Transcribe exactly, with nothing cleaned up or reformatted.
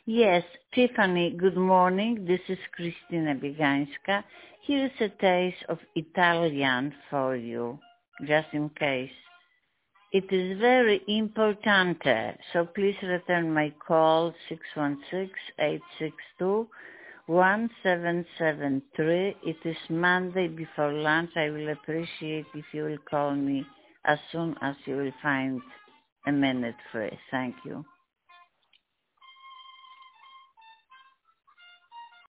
Yes, Tiffany, good morning. This is Christina Bigańska. Here is a taste of Italian for you, just in case. It is very importante, so please return my call six one six, eight six two, one seven seven three. It is Monday before lunch. I will appreciate if you will call me as soon as you will find a minute free. Thank you.